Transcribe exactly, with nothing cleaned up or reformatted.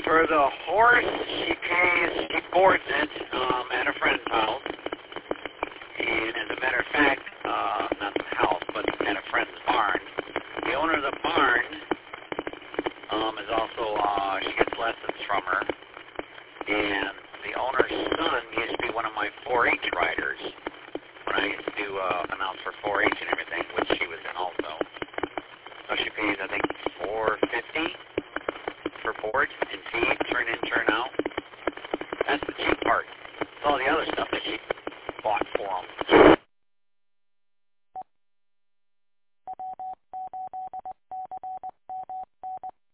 For the horse, she pays, she boards it um, at a friend's house. And as a matter of fact, uh, not the house, but at a friend's barn. The owner of the barn um, is also, uh, she gets lessons from her. And the owner's son used to be one of my four H riders when I used to do, uh, announce for four H and everything, which she was in also. So she pays, I think, four fifty for board and feed, turn in, turn out. That's the cheap part. It's all the other stuff that she bought for them.